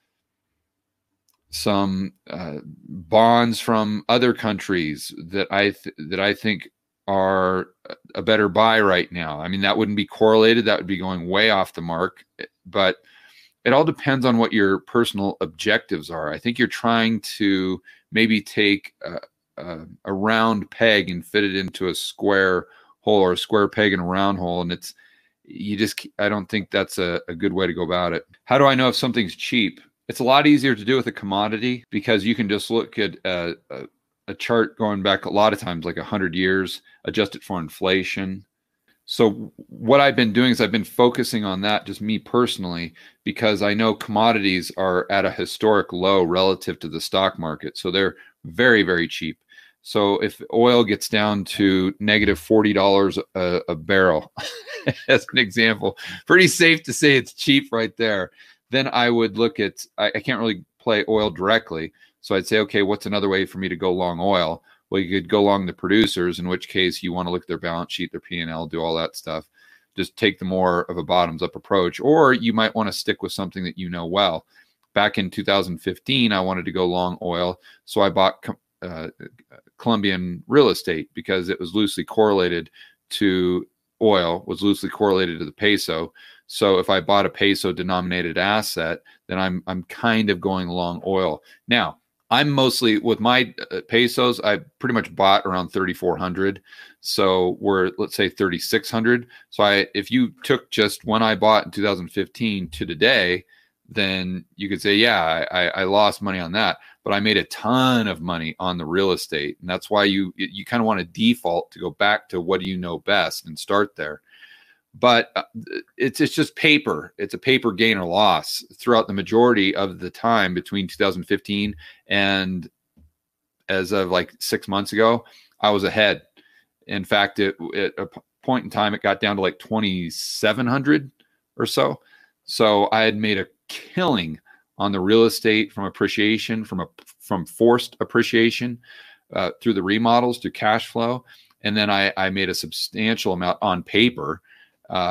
some uh, bonds from other countries that I th- that I think are a better buy right now. I mean, that wouldn't be correlated. That would be going way off the mark. But it all depends on what your personal objectives are. I think you're trying to maybe take a, a, a round peg and fit it into a square hole, or a square peg in a round hole, and it's you just I don't think that's a, a good way to go about it. How do I know if something's cheap? It's a lot easier to do with a commodity because you can just look at a, a, a chart going back a lot of times, like one hundred years, adjust it for inflation. So what I've been doing is I've been focusing on that, just me personally, because I know commodities are at a historic low relative to the stock market. So they're very, very cheap. So if oil gets down to negative forty dollars a, a barrel, as an example, pretty safe to say it's cheap right there. Then I would look at, I, I can't really play oil directly. So I'd say, okay, what's another way for me to go long oil? Well, you could go long the producers, in which case you want to look at their balance sheet, their P and L, do all that stuff. Just take the more of a bottoms up approach. Or you might want to stick with something that you know well. Back in two thousand fifteen, I wanted to go long oil. So I bought uh, Colombian real estate because it was loosely correlated to oil, was loosely correlated to the peso. So if I bought a peso denominated asset, then I'm I'm kind of going long oil. Now, I'm mostly with my uh, pesos, I pretty much bought around thirty-four hundred. So we're, let's say thirty-six hundred. So I, if you took just when I bought in two thousand fifteen to today, then you could say, yeah, I, I lost money on that, but I made a ton of money on the real estate. And that's why you, you kind of want to default to go back to what do you know best and start there. But it's it's just paper. It's a paper gain or loss throughout the majority of the time between two thousand fifteen and as of like six months ago, I was ahead. In fact, it, at a point in time, it got down to like twenty-seven hundred or so. So I had made a killing on the real estate from appreciation, from a from forced appreciation uh, through the remodels to cash flow, and then I, I made a substantial amount on paper. Uh,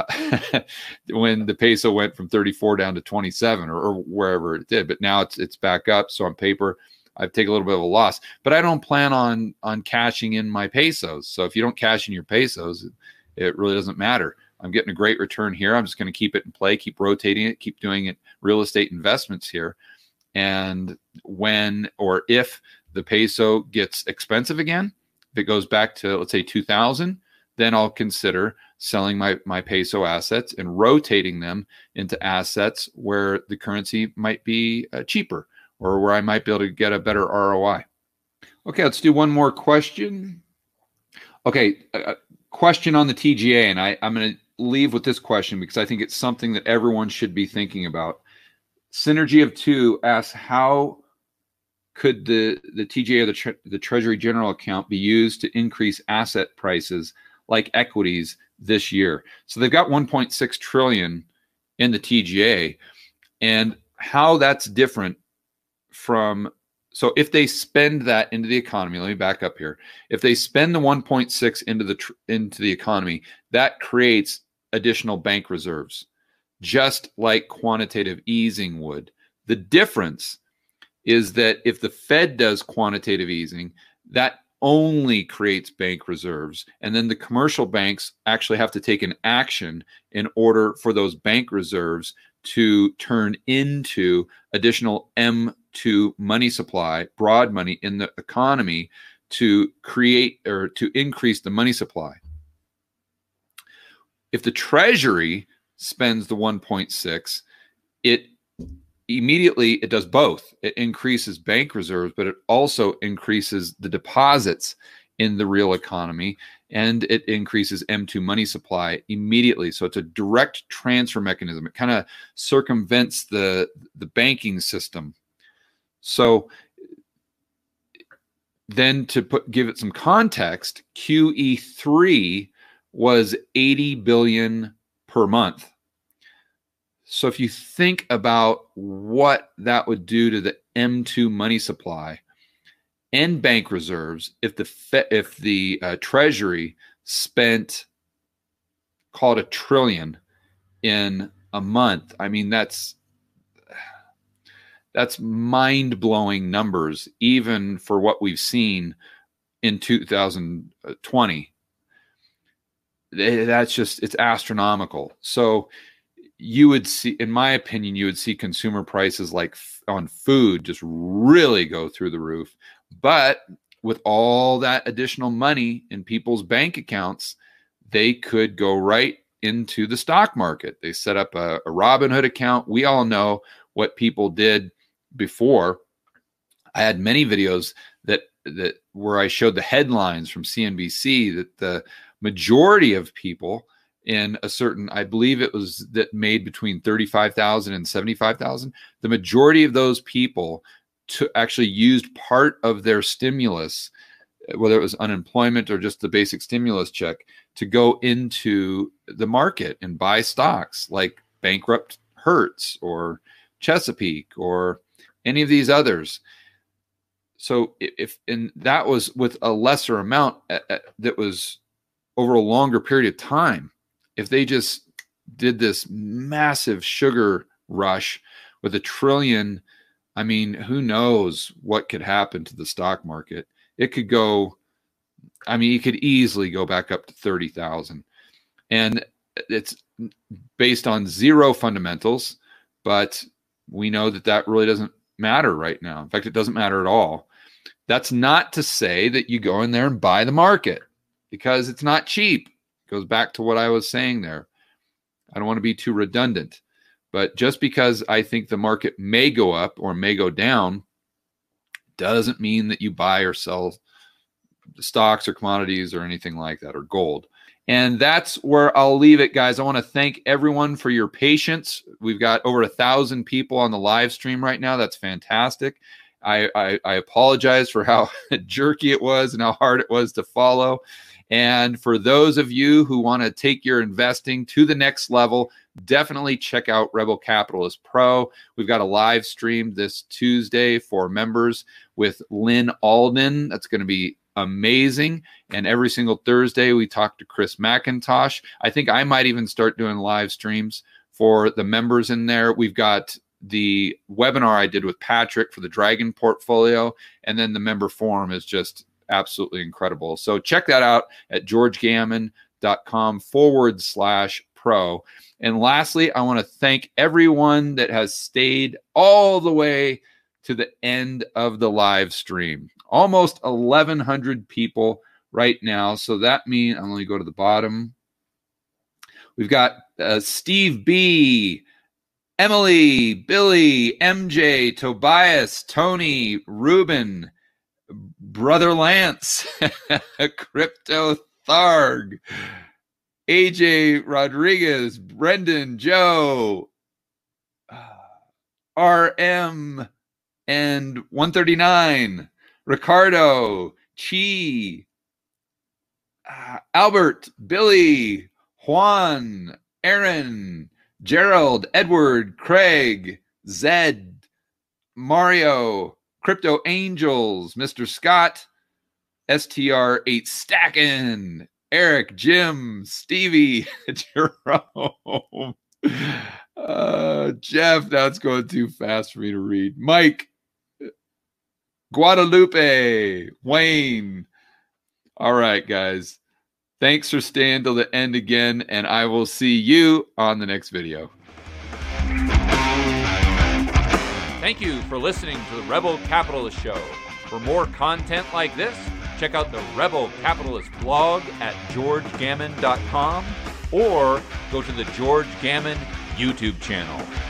when the peso went from thirty-four down to twenty-seven or, or wherever it did, but now it's it's back up. So on paper, I've taken a little bit of a loss, but I don't plan on on cashing in my pesos. So if you don't cash in your pesos, it really doesn't matter. I'm getting a great return here. I'm just going to keep it in play, keep rotating it, keep doing it real estate investments here. And when or if the peso gets expensive again, if it goes back to, let's say, two thousand, then I'll consider selling my, my peso assets and rotating them into assets where the currency might be uh, cheaper or where I might be able to get a better R O I. Okay, let's do one more question. Okay, a question on the T G A, and I, I'm going to leave with this question because I think it's something that everyone should be thinking about. Synergy of Two asks, how could the, the T G A or the, tre- the Treasury General account be used to increase asset prices like equities this year? So they've got one point six trillion in the T G A, and how that's different from, so if they spend that into the economy, let me back up here. If they spend the one point six into the into the economy, that creates additional bank reserves, just like quantitative easing would. The difference is that if the Fed does quantitative easing, that only creates bank reserves. And then the commercial banks actually have to take an action in order for those bank reserves to turn into additional M two money supply, broad money in the economy to create or to increase the money supply. If the Treasury spends the one point six, it immediately, it does both. It increases bank reserves, but it also increases the deposits in the real economy, and it increases M two money supply immediately. So it's a direct transfer mechanism. It kind of circumvents the, the banking system. So then to put give it some context, Q E three was eighty billion per month. So if you think about what that would do to the M two money supply and bank reserves, if the Fe- if the uh, Treasury spent, call it a trillion in a month, I mean that's that's mind-blowing numbers, even for what we've seen in two thousand twenty. That's just, it's astronomical. So you would see, in my opinion, you would see consumer prices like f- on food just really go through the roof. But with all that additional money in people's bank accounts, they could go right into the stock market. They set up a, a Robinhood account. We all know what people did before. I had many videos that that where I showed the headlines from C N B C that the majority of people in a certain, I believe it was that made between thirty-five thousand and seventy-five thousand, the majority of those people to actually used part of their stimulus whether it was unemployment or just the basic stimulus check, to go into the market and buy stocks like bankrupt Hertz or Chesapeake or any of these others. So if, and that was with a lesser amount at, at, that was over a longer period of time. If they just did this massive sugar rush with a trillion, I mean, who knows what could happen to the stock market? It could go, I mean, it could easily go back up to thirty thousand. And it's based on zero fundamentals, but we know that that really doesn't matter right now. In fact, it doesn't matter at all. That's not to say that you go in there and buy the market, because it's not cheap. It goes back to what I was saying there. I don't want to be too redundant, but just because I think the market may go up or may go down doesn't mean that you buy or sell stocks or commodities or anything like that, or gold. And that's where I'll leave it, guys. I want to thank everyone for your patience. We've got over a thousand people on the live stream right now. That's fantastic. I, I, I apologize for how jerky it was and how hard it was to follow. And for those of you who want to take your investing to the next level, definitely check out Rebel Capitalist Pro. We've got a live stream this Tuesday for members with Lynn Alden. That's going to be amazing. And every single Thursday, we talk to Chris McIntosh. I think I might even start doing live streams for the members in there. We've got the webinar I did with Patrick for the Dragon portfolio, and then the member forum is just absolutely incredible. So check that out at georgegammon.com forward slash pro. And lastly, I want to thank everyone that has stayed all the way to the end of the live stream. Almost eleven hundred people right now. So that means, I'm going to go to the bottom. We've got uh, Steve B., Emily, Billy, M J, Tobias, Tony, Ruben, Brother Lance, Crypto Tharg, A J Rodriguez, Brendan, Joe, R M, and one thirty-nine, Ricardo, Chi, uh, Albert, Billy, Juan, Aaron, Gerald, Edward, Craig, Zed, Mario, Crypto Angels, Mister Scott, S T R eight Stackin', Eric, Jim, Stevie, Jerome, uh, Jeff, that's going too fast for me to read, Mike, Guadalupe, Wayne. All right, guys. Thanks for staying till the end again, and I will see you on the next video. Thank you for listening to the Rebel Capitalist Show. For more content like this, check out the Rebel Capitalist blog at george gammon dot com or go to the George Gammon YouTube channel.